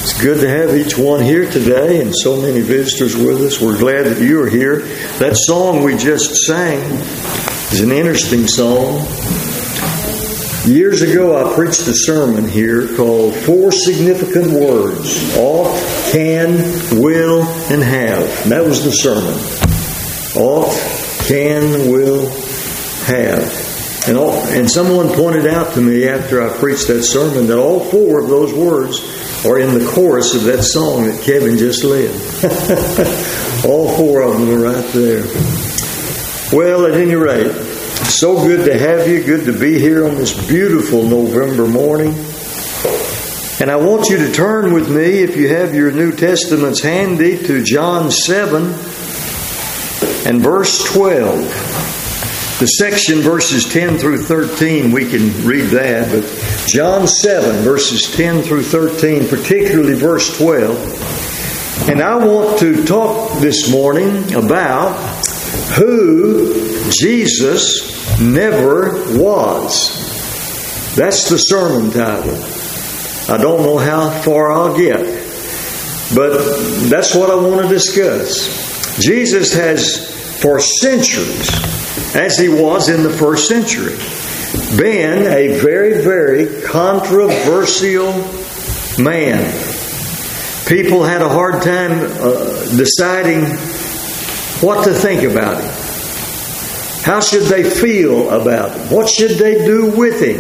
It's good to have each one here today and so many visitors with us. We're glad that you are here. That song we just sang is an interesting song. Years ago I preached a sermon here called Four Significant Words: Ought, Can, Will, and Have. And that was the sermon. Ought, can, will, have. And someone pointed out to me after I preached that sermon that all four of those words are in the chorus of that song that Kevin just led. All four of them are right there. Well, at any rate, so good to have you. Good to be here on this beautiful November morning. And I want you to turn with me, if you have your New Testaments handy, to John 7 and verse 12. The section verses 10 through 13, we can read that, but John 7 verses 10 through 13, particularly verse 12. And I want to talk this morning about who Jesus never was. That's the sermon title. I don't know how far I'll get, but that's what I want to discuss. Jesus has, for centuries, as he was in the first century, been a very, very controversial man. People had a hard time deciding what to think about him. How should they feel about him? What should they do with him?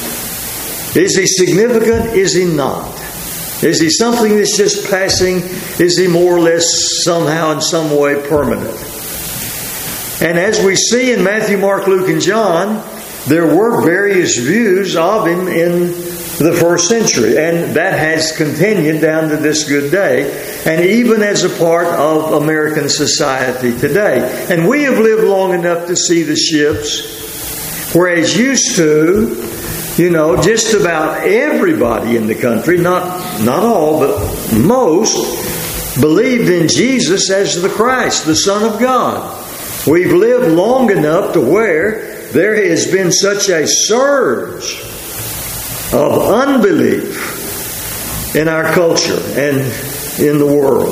Is he significant? Is he not? Is he something that's just passing? Is he more or less somehow in some way permanent? And as we see in Matthew, Mark, Luke, and John, there were various views of him in the first century. And that has continued down to this good day. And even as a part of American society today. And we have lived long enough to see the shifts. Whereas used to, just about everybody in the country, not all, but most, believed in Jesus as the Christ, the Son of God. We've lived long enough to where there has been such a surge of unbelief in our culture and in the world.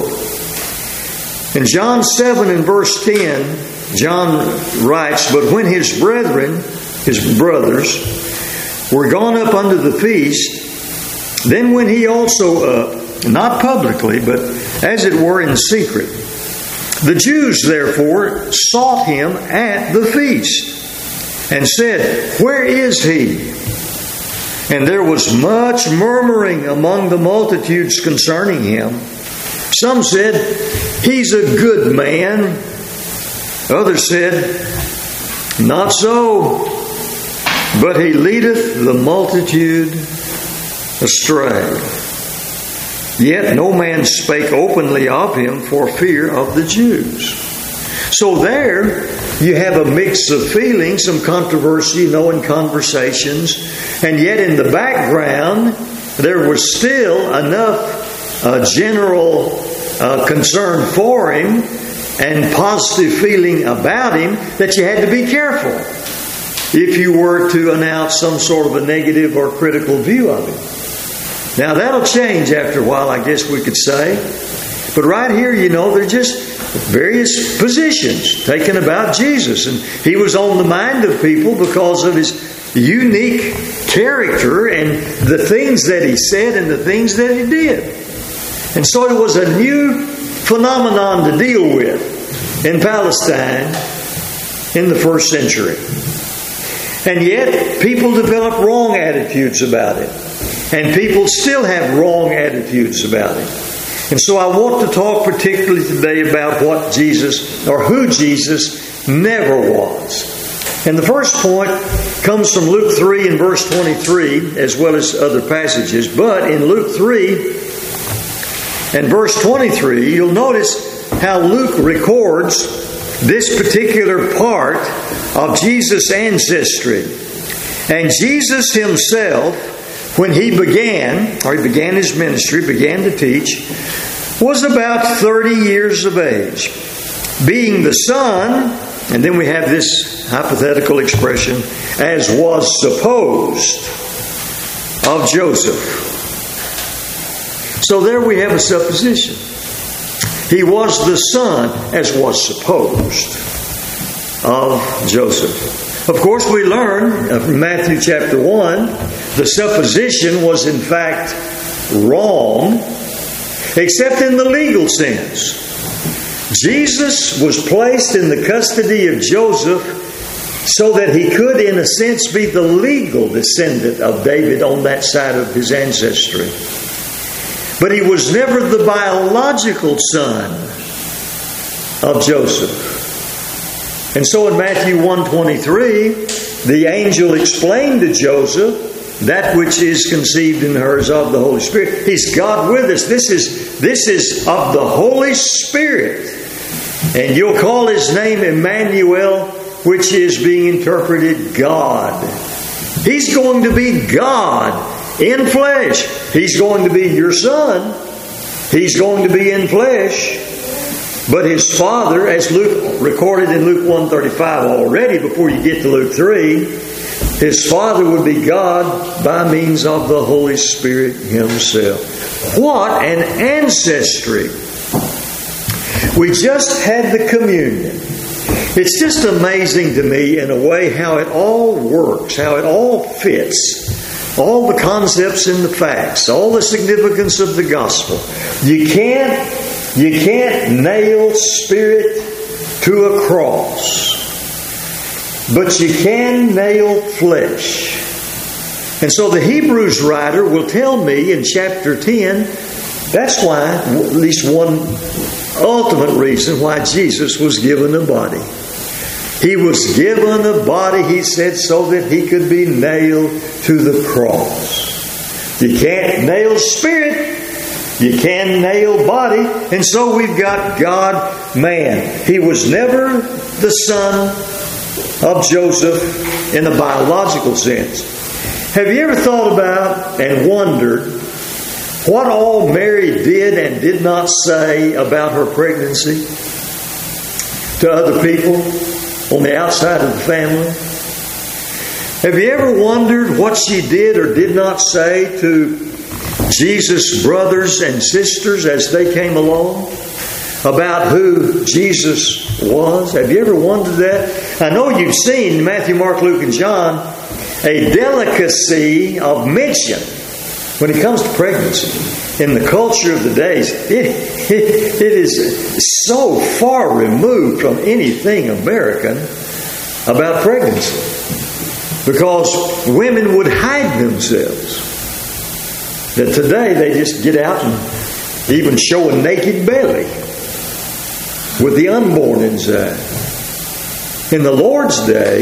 In John 7 and verse 10, John writes, "But when his brethren, his brothers, were gone up unto the feast, then went he also up, not publicly, but as it were in secret. The Jews therefore sought him at the feast, and said, Where is he? And there was much murmuring among the multitudes concerning him. Some said, He's a good man. Others said, Not so, but he leadeth the multitude astray. Yet no man spake openly of him for fear of the Jews." So there you have a mix of feelings, some controversy, in conversations. And yet in the background, there was still enough general concern for him and positive feeling about him that you had to be careful if you were to announce some sort of a negative or critical view of him. Now that'll change after a while, I guess we could say. But right here, they're just various positions taken about Jesus. And he was on the mind of people because of his unique character and the things that he said and the things that he did. And so it was a new phenomenon to deal with in Palestine in the first century. And yet people developed wrong attitudes about it. And people still have wrong attitudes about it. And so I want to talk particularly today about what Jesus, or who Jesus never was. And the first point comes from Luke 3 and verse 23, as well as other passages. But in Luke 3 and verse 23, you'll notice how Luke records this particular part of Jesus' ancestry. And Jesus himself, when he began his ministry, began to teach, was about 30 years of age, being the son, and then we have this hypothetical expression, as was supposed, of Joseph. So there we have a supposition. He was the son, as was supposed, of Joseph. Of course, we learn from Matthew chapter 1, the supposition was in fact wrong, except in the legal sense. Jesus was placed in the custody of Joseph so that he could, in a sense, be the legal descendant of David on that side of his ancestry. But he was never the biological son of Joseph. And so in Matthew 1:23, the angel explained to Joseph, that which is conceived in her is of the Holy Spirit. He's God with us. This is of the Holy Spirit. And you'll call his name Emmanuel, which is being interpreted God. He's going to be God in flesh. He's going to be your son. He's going to be in flesh. But his father, as Luke recorded in Luke 1:35 already, before you get to Luke 3, his father would be God by means of the Holy Spirit himself. What an ancestry! We just had the communion. It's just amazing to me in a way how it all works, how it all fits. All the concepts and the facts, all the significance of the gospel. You can't nail spirit to a cross, but you can nail flesh. And so the Hebrews writer will tell me in chapter 10, that's why, at least one ultimate reason why Jesus was given a body. He was given a body, he said, so that he could be nailed to the cross. You can't nail spirit. You can nail body. And so we've got God-man. He was never the son of Joseph in a biological sense. Have you ever thought about and wondered what all Mary did and did not say about her pregnancy to other people on the outside of the family? Have you ever wondered what she did or did not say to Jesus' brothers and sisters as they came along about who Jesus was? Have you ever wondered that? I know you've seen Matthew, Mark, Luke, and John a delicacy of mention when it comes to pregnancy. In the culture of the days, it is so far removed from anything American about pregnancy, because women would hide themselves. That today they just get out and even show a naked belly with the unborn inside. In the Lord's day,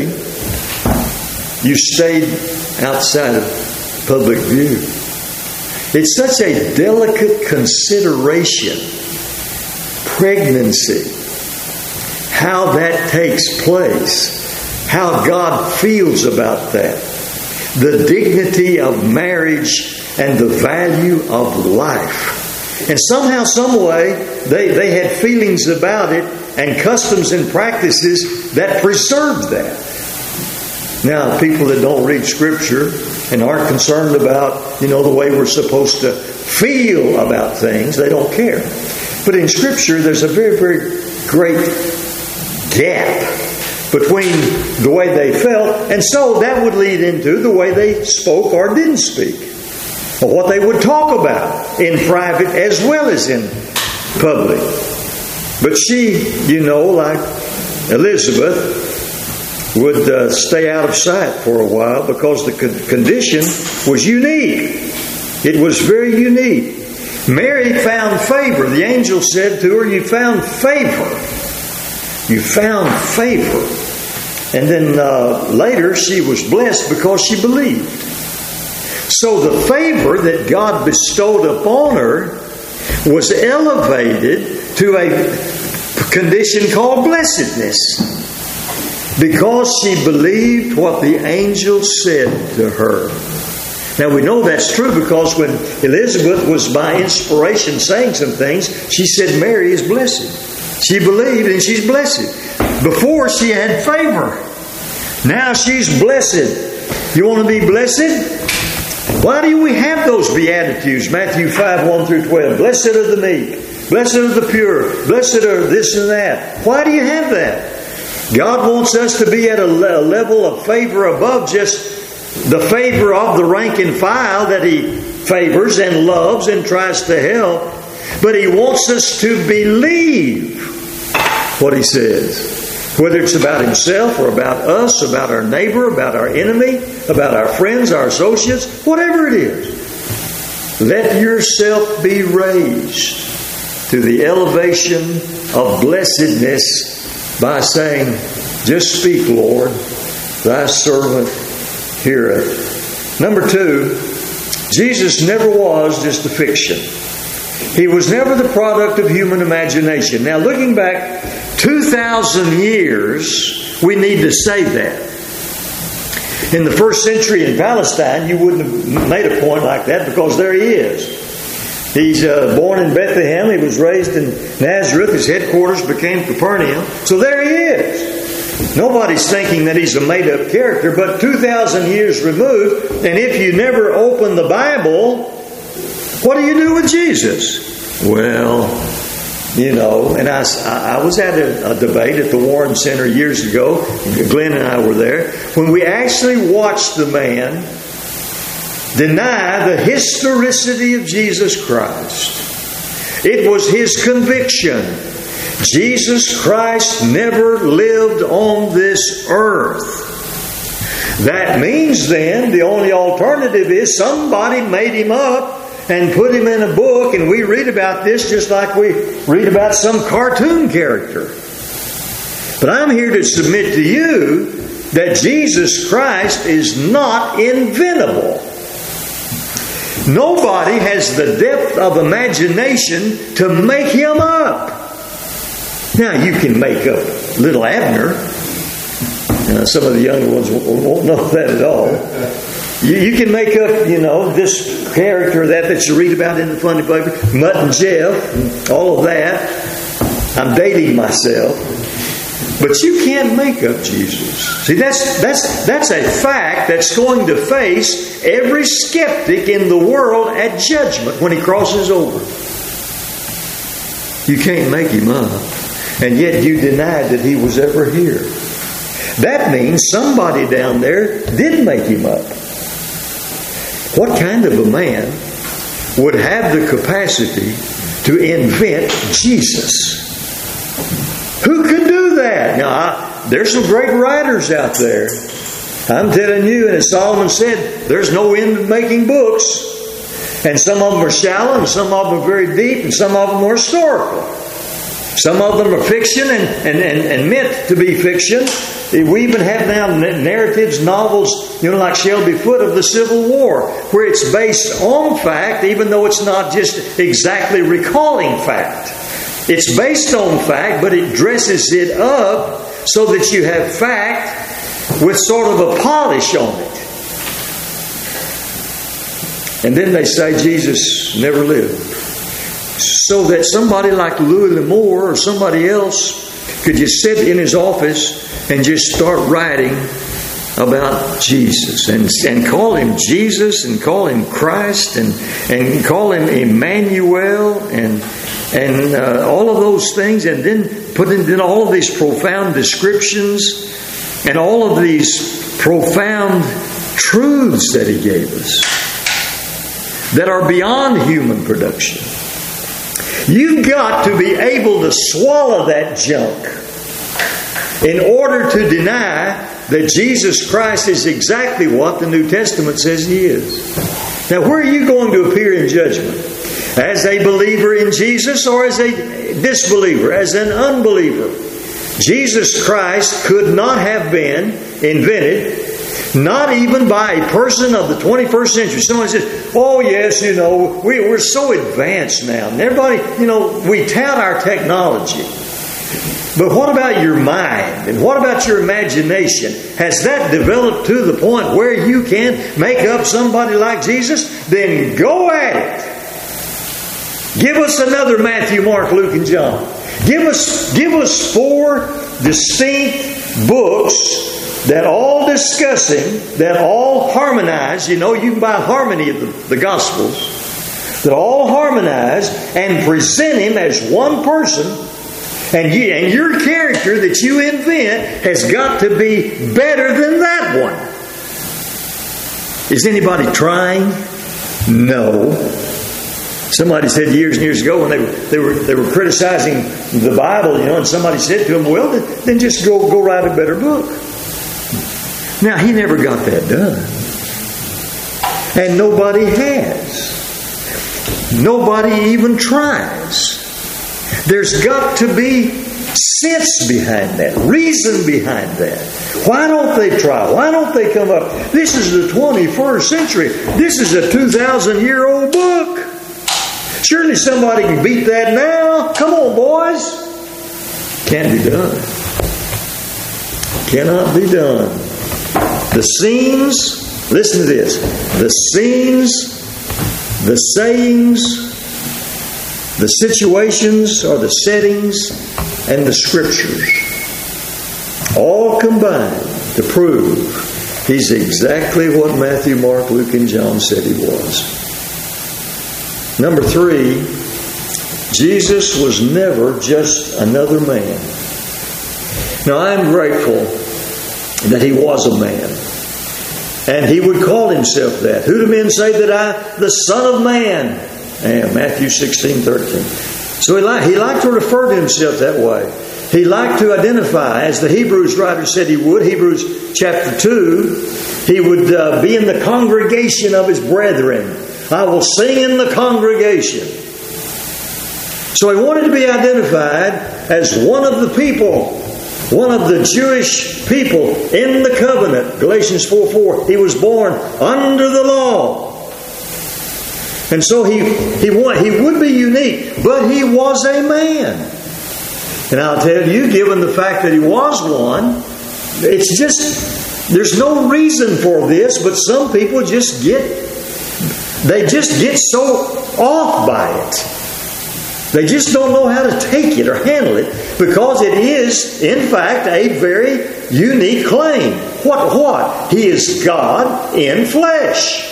you stayed outside of public view. It's such a delicate consideration, pregnancy, how that takes place, how God feels about that, the dignity of marriage and the value of life. And somehow, some way, they had feelings about it and customs and practices that preserved that. Now, people that don't read Scripture and aren't concerned about, the way we're supposed to feel about things, they don't care. But in Scripture, there's a very, very great gap between the way they felt, and so that would lead into the way they spoke or didn't speak, or what they would talk about in private as well as in public. But she, like Elizabeth, would stay out of sight for a while because the condition was unique. It was very unique. Mary found favor. The angel said to her, "You found favor. You found favor." And then later she was blessed because she believed. So the favor that God bestowed upon her was elevated to a condition called blessedness, because she believed what the angel said to her. Now we know that's true because when Elizabeth was by inspiration saying some things, she said Mary is blessed. She believed and she's blessed. Before she had favor. Now she's blessed. You want to be blessed? Why do we have those Beatitudes? Matthew 5, 1 through 12. Blessed are the meek. Blessed are the pure. Blessed are this and that. Why do you have that? God wants us to be at a level of favor above just the favor of the rank and file that He favors and loves and tries to help. But He wants us to believe what He says. Whether it's about Himself or about us, about our neighbor, about our enemy, about our friends, our associates, whatever it is. Let yourself be raised to the elevation of blessedness by saying, just speak, Lord, thy servant heareth. Number 2, Jesus never was just a fiction. He was never the product of human imagination. Now, looking back 2,000 years, we need to say that. In the first century in Palestine, you wouldn't have made a point like that because there he is. He's born in Bethlehem. He was raised in Nazareth. His headquarters became Capernaum. So there he is. Nobody's thinking that he's a made-up character, but 2,000 years removed, and if you never open the Bible, what do you do with Jesus? Well, you know, and I was at a debate at the Warren Center years ago. Glenn and I were there. When we actually watched the man deny the historicity of Jesus Christ. It was his conviction. Jesus Christ never lived on this earth. That means then the only alternative is somebody made him up and put him in a book, and we read about this just like we read about some cartoon character. But I'm here to submit to you that Jesus Christ is not inventable. Nobody has the depth of imagination to make him up. Now, you can make up little Abner. Some of the younger ones won't know that at all. You can make up, you know, this character that you read about in the funny paper, Mutt and Jeff, and all of that. I'm dating myself. But you can't make up Jesus. See, that's a fact that's going to face every skeptic in the world at judgment when he crosses over. You can't make him up. And yet you denied that he was ever here. That means somebody down there did make him up. What kind of a man would have the capacity to invent Jesus? Who could do that? Now, there's some great writers out there. I'm telling you, and as Solomon said, there's no end of making books. And some of them are shallow, and some of them are very deep, and some of them are historical. Some of them are fiction and meant to be fiction. We even have now narratives, novels, like Shelby Foote of the Civil War, where it's based on fact, even though it's not just exactly recalling fact. It's based on fact, but it dresses it up so that you have fact with sort of a polish on it. And then they say Jesus never lived. So that somebody like Louis L'Amour or somebody else could just sit in his office and just start writing about Jesus and call him Jesus and call him Christ and call him Emmanuel and all of those things, and then put in all of these profound descriptions and all of these profound truths that he gave us that are beyond human production. You've got to be able to swallow that junk in order to deny that Jesus Christ is exactly what the New Testament says He is. Now, where are you going to appear in judgment? As a believer in Jesus or as a disbeliever, as an unbeliever? Jesus Christ could not have been invented, not even by a person of the 21st century. Someone says, oh yes, we're so advanced now. And everybody, we tout our technology. But what about your mind? And what about your imagination? Has that developed to the point where you can make up somebody like Jesus? Then go at it. Give us another Matthew, Mark, Luke, and John. Give us 4 distinct books that all discussing, that all harmonize. You know, you can buy harmony of the Gospels. That all harmonize and present Him as one person. And your character that you invent has got to be better than that one. Is anybody trying? No. Somebody said years and years ago when they were criticizing the Bible, and somebody said to them, "Well, then just go write a better book." Now, he never got that done. And nobody has. Nobody even tries. There's got to be sense behind that, reason behind that. Why don't they try? Why don't they come up? This is the 21st century. This is a 2,000-year-old book. Surely somebody can beat that now. Come on, boys. Can't be done. Cannot be done. The scenes, listen to this. The scenes, the sayings, the situations or the settings, and the Scriptures all combine to prove He's exactly what Matthew, Mark, Luke, and John said He was. Number 3, Jesus was never just another man. Now, I'm grateful that He was a man. And He would call Himself that. Who do men say that I, the Son of Man, am? Matthew 16:13. So He liked to refer to Himself that way. He liked to identify, as the Hebrews writer said He would, Hebrews chapter 2, He would be in the congregation of His brethren. I will sing in the congregation. So He wanted to be identified as one of the people, one of the Jewish people in the covenant. Galatians 4:4. He was born under the law. And so he would be unique, but He was a man. And I'll tell you, given the fact that He was one, it's just, there's no reason for this, but some people just get so off by it. They just don't know how to take it or handle it, because it is, in fact, a very unique claim. What? He is God in flesh.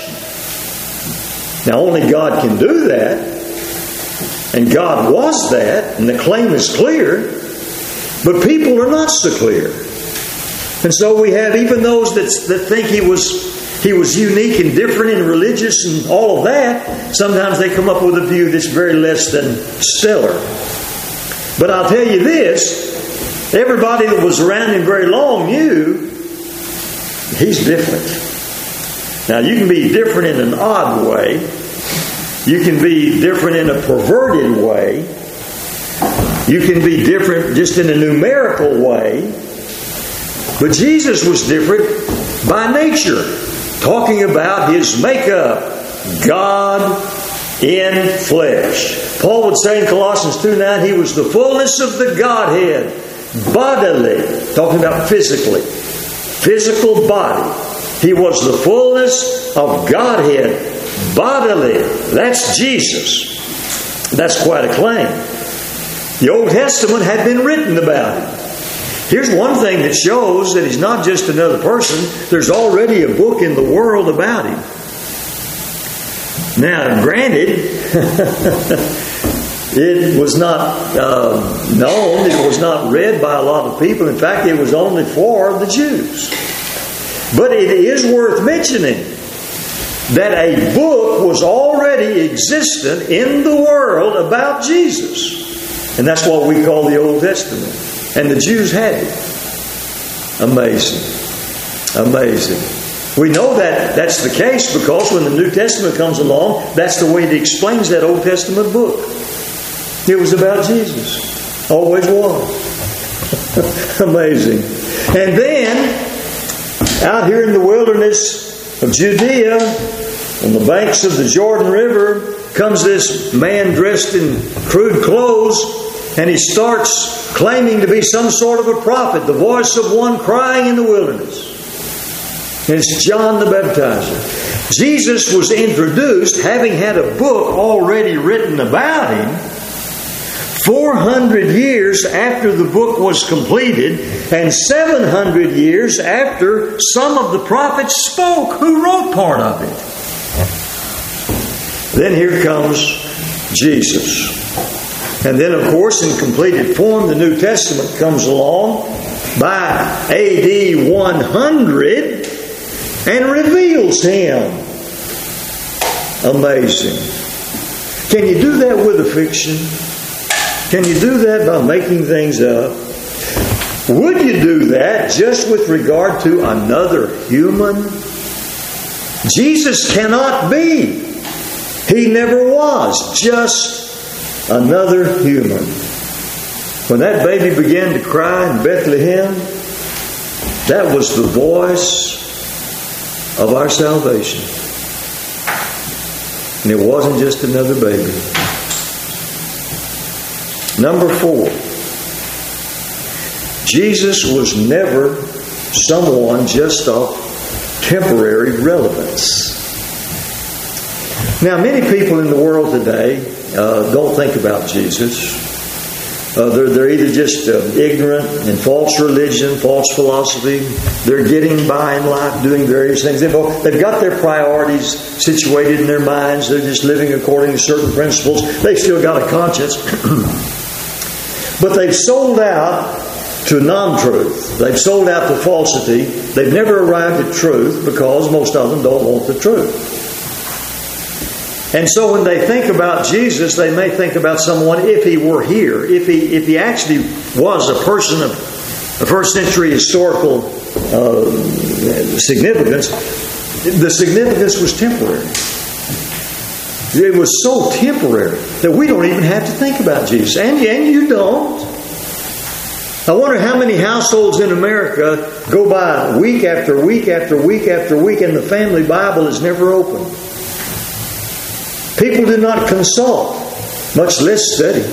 Now, only God can do that. And God was that. And the claim is clear. But people are not so clear. And so we have even those that think He was unique and different and religious and all of that. Sometimes they come up with a view that's very less than stellar. But I'll tell you this. Everybody that was around Him very long knew He's different. Now, you can be different in an odd way. You can be different in a perverted way. You can be different just in a numerical way. But Jesus was different by nature. Talking about His makeup. God in flesh. Paul would say in Colossians 2:9, He was the fullness of the Godhead. Bodily. Talking about physically. Physical body. He was the fullness of Godhead bodily. That's Jesus. That's quite a claim. The Old Testament had been written about Him. Here's one thing that shows that He's not just another person. There's already a book in the world about Him. Now, granted, it was not known. It was not read by a lot of people. In fact, it was only for the Jews. But it is worth mentioning that a book was already existent in the world about Jesus. And that's what we call the Old Testament. And the Jews had it. Amazing. Amazing. We know that that's the case because when the New Testament comes along, that's the way it explains that Old Testament book. It was about Jesus. Always was. Amazing. And then, out here in the wilderness of Judea, on the banks of the Jordan River, comes this man dressed in crude clothes, and he starts claiming to be some sort of a prophet, the voice of one crying in the wilderness. And it's John the Baptizer. Jesus was introduced, having had a book already written about Him, 400 years after the book was completed, and 700 years after some of the prophets spoke who wrote part of it. Then here comes Jesus. And then, of course, in completed form, the New Testament comes along by AD 100 and reveals Him. Amazing. Can you do that with a fiction? Can you do that by making things up? Would you do that just with regard to another human? Jesus cannot be. He never was. Just another human. When that baby began to cry in Bethlehem, that was the voice of our salvation. And it wasn't just another baby. Number 4. Jesus was never someone just of temporary relevance. Now, many people in the world today don't think about Jesus. They're either just ignorant in false religion, false philosophy. They're getting by in life doing various things. They've got their priorities situated in their minds. They're just living according to certain principles. They've still got a conscience. But they've sold out to non-truth. They've sold out to falsity. They've never arrived at truth because most of them don't want the truth. And so when they think about Jesus, they may think about someone, if He were here, if he actually was a person of the first century historical significance, the significance was temporary. It was so temporary that we don't even have to think about Jesus. And you don't. I wonder how many households in America go by week after week after week after week and the family Bible is never opened. People do not consult, much less study.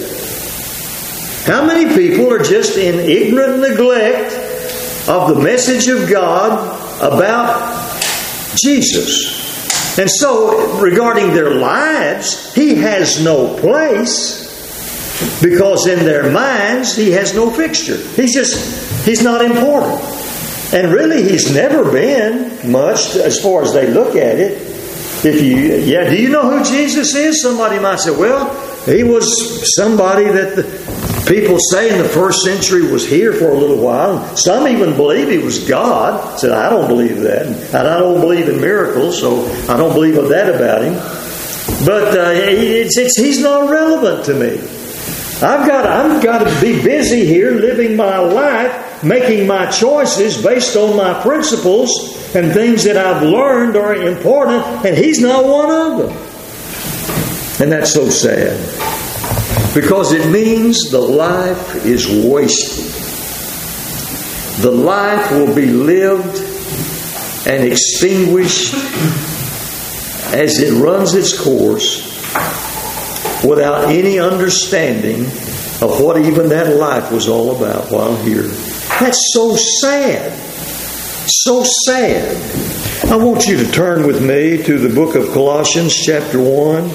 How many people are just in ignorant neglect of the message of God about Jesus? And so, regarding their lives, He has no place because in their minds, He has no fixture. He's not important. And really, He's never been much as far as they look at it. Do you know who Jesus is? Somebody might say, well, He was somebody that the people say in the first century was here for a little while. Some even believe He was God. I said, I don't believe that. And I don't believe in miracles, so I don't believe that about Him. But He's not relevant to me. I've got to be busy here living my life, making my choices based on my principles and things that I've learned are important, and He's not one of them. And that's so sad. Because it means the life is wasted. The life will be lived and extinguished as it runs its course without any understanding of what even that life was all about while here. That's so sad. So sad. I want you to turn with me to the book of Colossians chapter 1.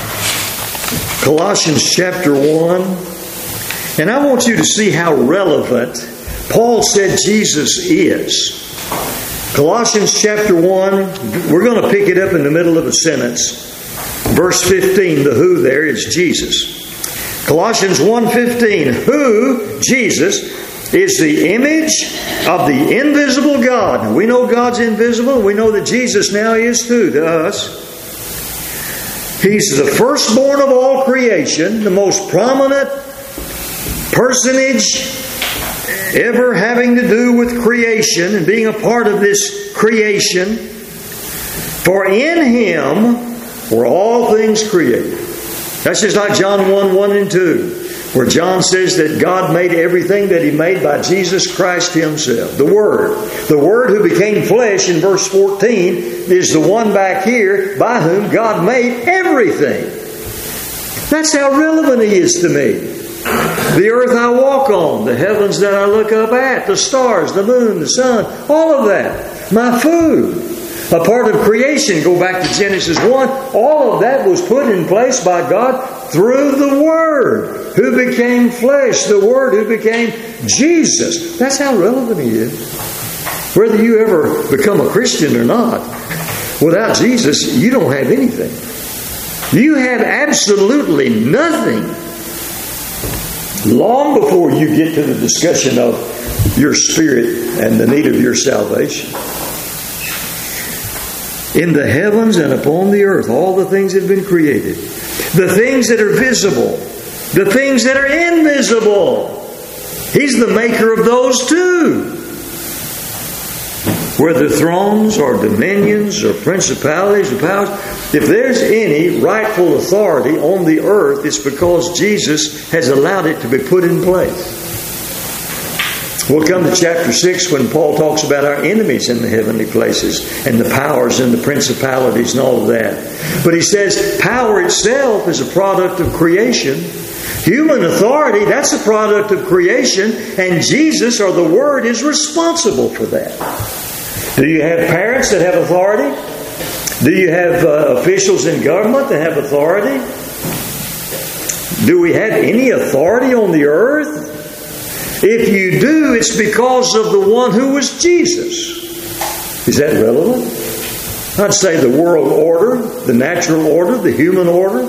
Colossians chapter 1. And I want you to see how relevant Paul said Jesus is. Colossians chapter 1, we're going to pick it up in the middle of a sentence. Verse 15, the who there is Jesus. Colossians 1:15, who, Jesus, is the image of the invisible God. Now, we know God's invisible. We know that Jesus now is too to us. He's the firstborn of all creation, the most prominent personage ever having to do with creation and being a part of this creation. For in Him were all things created. That's just like John 1:1 and 2. Where John says that God made everything that He made by Jesus Christ Himself. The Word. The Word who became flesh in verse 14 is the one back here by whom God made everything. That's how relevant He is to me. The earth I walk on, the heavens that I look up at, the stars, the moon, the sun, all of that. My food. A part of creation. Go back to Genesis 1. All of that was put in place by God through the Word, who became flesh. The Word who became Jesus. That's how relevant He is. Whether you ever become a Christian or not, without Jesus, you don't have anything. You have absolutely nothing. Long before you get to the discussion of your spirit and the need of your salvation. In the heavens and upon the earth, all the things have been created. The things that are visible, the things that are invisible. He's the maker of those too. Whether thrones or dominions or principalities or powers, if there's any rightful authority on the earth, it's because Jesus has allowed it to be put in place. We'll come to chapter 6 when Paul talks about our enemies in the heavenly places and the powers and the principalities and all of that. But he says power itself is a product of creation. Human authority, that's a product of creation. And Jesus, or the Word, is responsible for that. Do you have parents that have authority? Do you have officials in government that have authority? Do we have any authority on the earth? If you do, it's because of the one who was Jesus. Is that relevant? I'd say the world order, the natural order, the human order.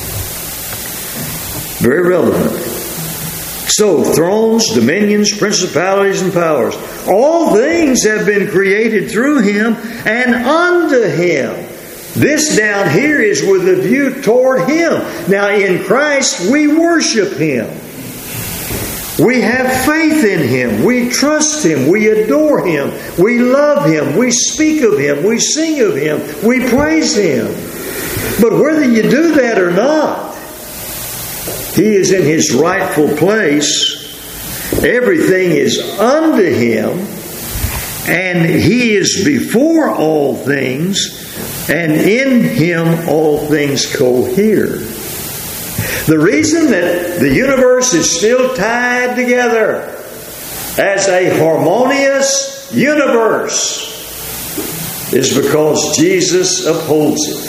Very relevant. So, thrones, dominions, principalities, and powers. All things have been created through Him and unto Him. This down here is with a view toward Him. Now, in Christ, we worship Him. We have faith in Him. We trust Him. We adore Him. We love Him. We speak of Him. We sing of Him. We praise Him. But whether you do that or not, He is in His rightful place. Everything is unto Him. And He is before all things. And in Him all things cohere. The reason that the universe is still tied together as a harmonious universe is because Jesus upholds it.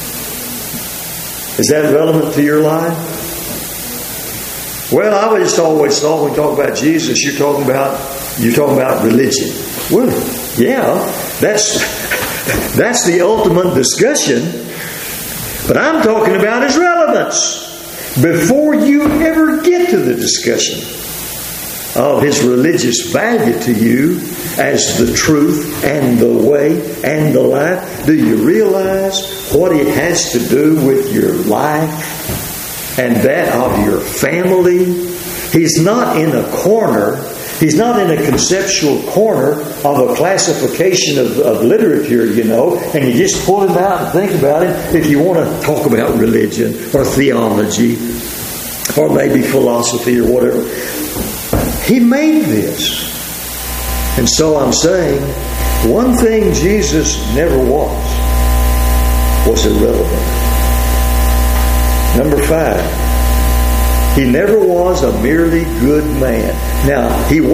Is that relevant to your life? Well, I just always thought when we talk about Jesus, you're talking about religion. Well, yeah, that's the ultimate discussion. But I'm talking about His relevance. Before you ever get to the discussion of His religious value to you as the truth and the way and the life, do you realize what it has to do with your life and that of your family? He's not in a corner. He's not in a conceptual corner of a classification of literature, and you just pull him out and think about it if you want to talk about religion or theology or maybe philosophy or whatever. He made this. And so I'm saying, one thing Jesus never was irrelevant. Number 5. He never was a merely good man. Now,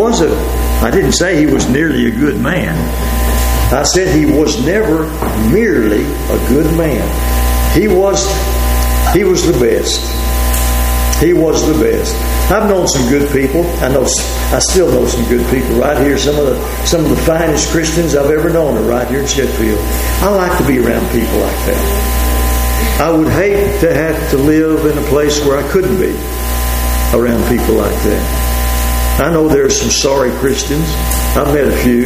I didn't say he was nearly a good man. I said he was never merely a good man. He was the best. He was the best. I've known some good people. I still know some good people right here. Some of the finest Christians I've ever known are right here in Sheffield. I like to be around people like that. I would hate to have to live in a place where I couldn't be around people like that. I know there are some sorry Christians. I've met a few.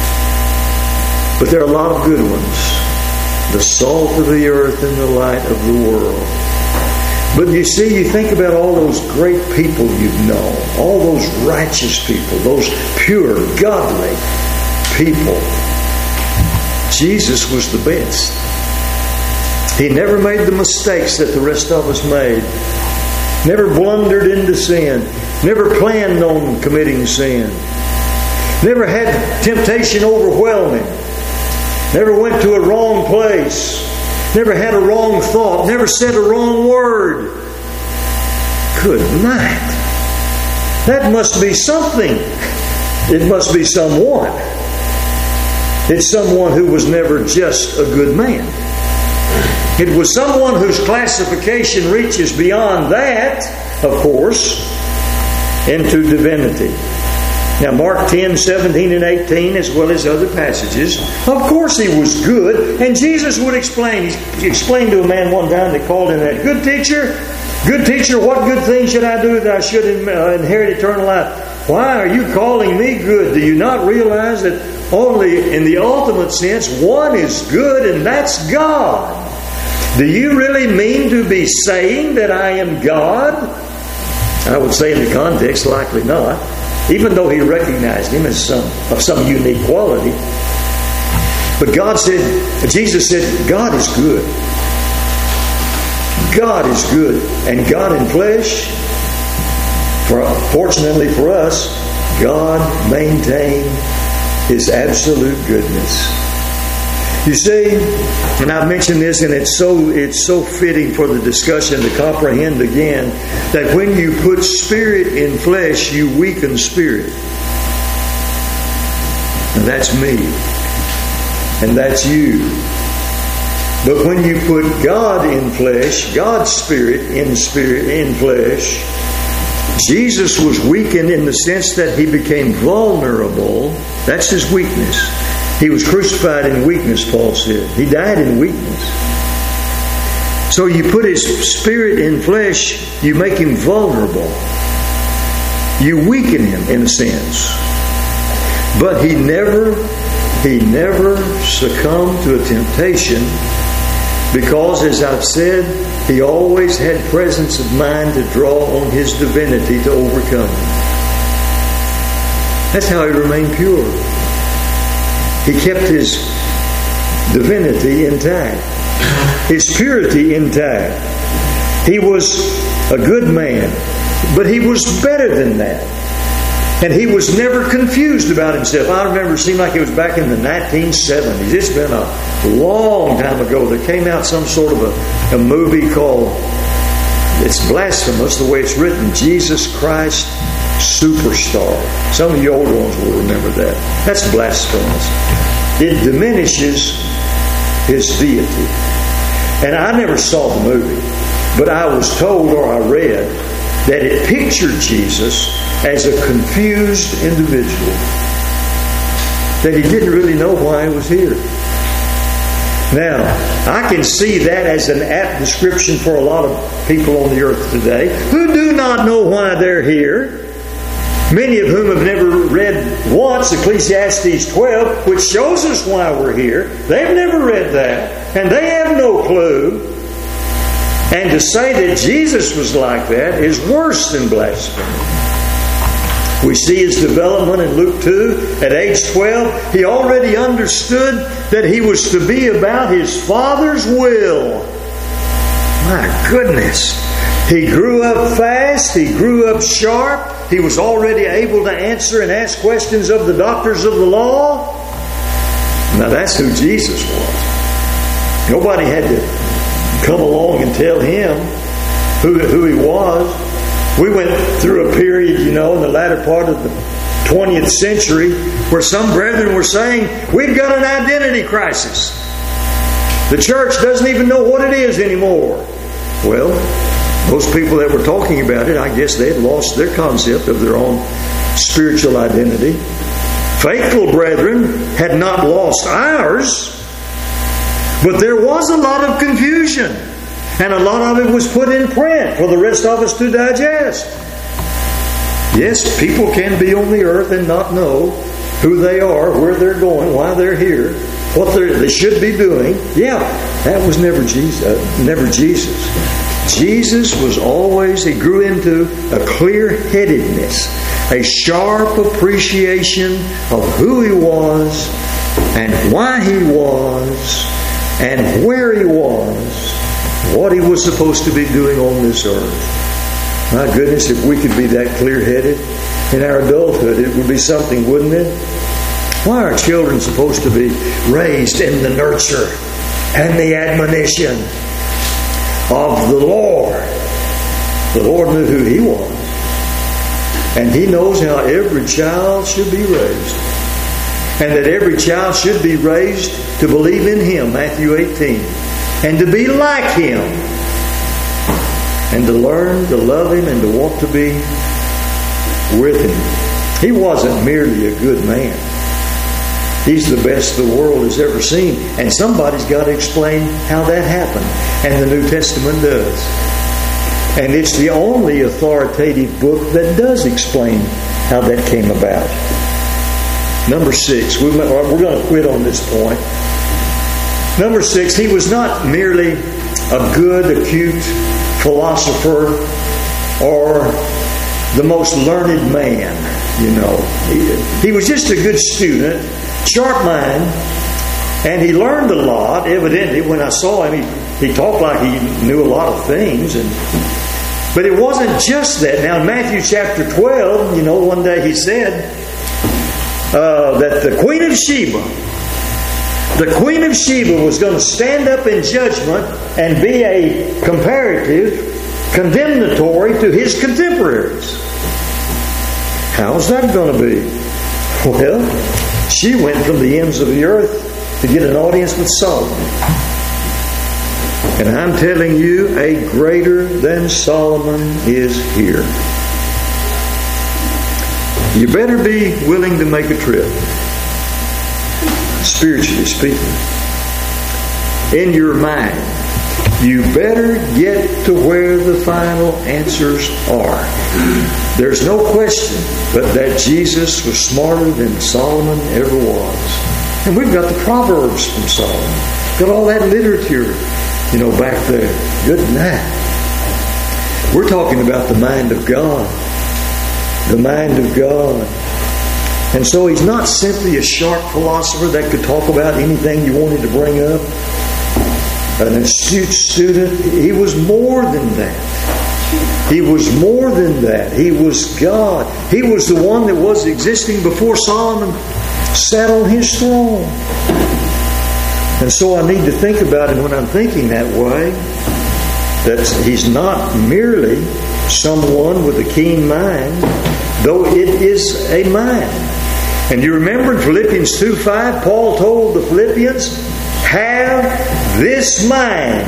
But there are a lot of good ones. The salt of the earth and the light of the world. But you see, you think about all those great people you've known. All those righteous people. Those pure, godly people. Jesus was the best. He never made the mistakes that the rest of us made. Never blundered into sin. Never planned on committing sin. Never had temptation overwhelm him. Never went to a wrong place. Never had a wrong thought. Never said a wrong word. Good night. That must be something. It must be someone. It's someone who was never just a good man. It was someone whose classification reaches beyond that, of course, into divinity. Now, Mark 10, 17 and 18, as well as other passages, of course he was good. And Jesus would explain. He explained to a man one time that called him that, good teacher, what good thing should I do that I should inherit eternal life? Why are you calling me good? Do you not realize that only in the ultimate sense one is good, and that's God? Do you really mean to be saying that I am God? I would say in the context, likely not. Even though he recognized him as of some unique quality. But Jesus said, God is good. God is good. And God in flesh, fortunately for us, God maintained His absolute goodness. You see, and I've mentioned this, and it's so fitting for the discussion to comprehend again, that when you put spirit in flesh, you weaken spirit. And that's me. And that's you. But when you put God in flesh, God's spirit in flesh, Jesus was weakened in the sense that He became vulnerable. That's His weakness. He was crucified in weakness, Paul said. He died in weakness. So you put His spirit in flesh, you make Him vulnerable. You weaken Him in a sense. But He never succumbed to a temptation because, as I've said, He always had presence of mind to draw on His divinity to overcome it. That's how He remained pure. He kept His divinity intact, His purity intact. He was a good man, but He was better than that. And He was never confused about Himself. I remember it seemed like it was back in the 1970s. It's been a long time ago. There came out some sort of a movie called, it's blasphemous the way it's written, Jesus Christ Superstar. Some of you older ones will remember that. That's blasphemous. It diminishes His deity. And I never saw the movie, but I was told, or I read, that it pictured Jesus as a confused individual. That He didn't really know why He was here. Now, I can see that as an apt description for a lot of people on the earth today who do not know why they're here. Many of whom have never read once Ecclesiastes 12, which shows us why we're here. They've never read that, and they have no clue. And to say that Jesus was like that is worse than blasphemy. We see His development in Luke 2. At age 12, He already understood that He was to be about His Father's will. My goodness. He grew up fast. He grew up sharp. He was already able to answer and ask questions of the doctors of the law. Now that's who Jesus was. Nobody had to come along and tell Him who He was. We went through a period, in the latter part of the 20th century where some brethren were saying, we've got an identity crisis. The church doesn't even know what it is anymore. Well, those people that were talking about it, I guess they had lost their concept of their own spiritual identity. Faithful brethren had not lost ours, but there was a lot of confusion, and a lot of it was put in print for the rest of us to digest. Yes, people can be on the earth and not know who they are, where they're going, why they're here, what they should be doing. Yeah, that was never Jesus. Jesus was always, He grew into a clear-headedness, a sharp appreciation of who He was and why He was and where He was, what He was supposed to be doing on this earth. My goodness, if we could be that clear-headed in our adulthood, it would be something, wouldn't it? Why are children supposed to be raised in the nurture and the admonition of the Lord? The Lord knew who He was. And He knows how every child should be raised. and that every child should be raised to believe in Him, Matthew 18, and to be like Him, and to learn to love Him and to want to be with Him. He wasn't merely a good man. He's the best the world has ever seen, and somebody's got to explain how that happened, and the New Testament does. And it's the only authoritative book that does explain how that came about. Number 6, we're going to quit on this point. Number 6, he was not merely a good, acute philosopher or the most learned man, He was just a good student, sharp mind, and he learned a lot. Evidently, when I saw him, he talked like he knew a lot of things. But it wasn't just that. Now, in Matthew chapter 12, one day he said that the Queen of Sheba was going to stand up in judgment and be a comparative, condemnatory to his contemporaries. How's that going to be? Well, she went from the ends of the earth to get an audience with Solomon. And I'm telling you, a greater than Solomon is here. You better be willing to make a trip, spiritually speaking. In your mind, you better get to where the final answers are. There's no question but that Jesus was smarter than Solomon ever was. And we've got the Proverbs from Solomon. Got all that literature, back there. Good night. We're talking about the mind of God. The mind of God. And so he's not simply a sharp philosopher that could talk about anything you wanted to bring up. An astute student. He was more than that. He was more than that. He was God. He was the one that was existing before Solomon sat on his throne. And so I need to think about him when I'm thinking that way. That he's not merely someone with a keen mind, though it is a mind. And you remember in Philippians 2:5, Paul told the Philippians, have this mind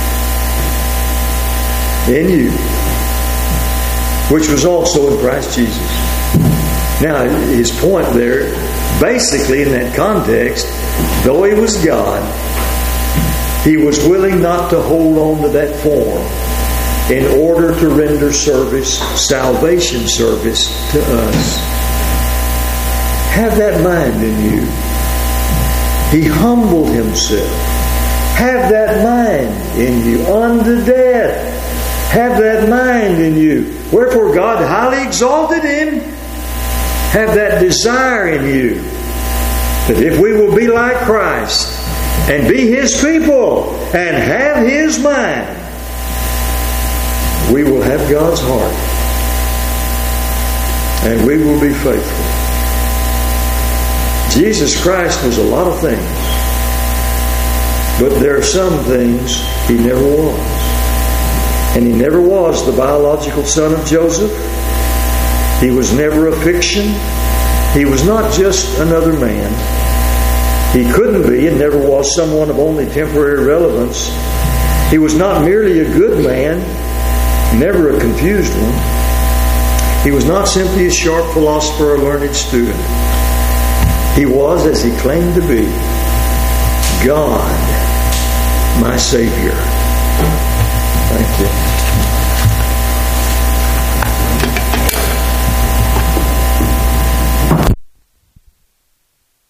in you, which was also in Christ Jesus. Now, his point there, basically in that context, though he was God, he was willing not to hold on to that form in order to render service, salvation service to us. Have that mind in you. He humbled himself. Have that mind in you unto death. Have that mind in you. Wherefore God highly exalted him. Have that desire in you that if we will be like Christ and be His people and have His mind, we will have God's heart and we will be faithful. Jesus Christ was a lot of things, but there are some things He never was. And He never was the biological son of Joseph. He was never a fiction. He was not just another man. He couldn't be and never was someone of only temporary relevance. He was not merely a good man, never a confused one. He was not simply a sharp philosopher or learned student. He was, as he claimed to be, God, my Savior. Thank you.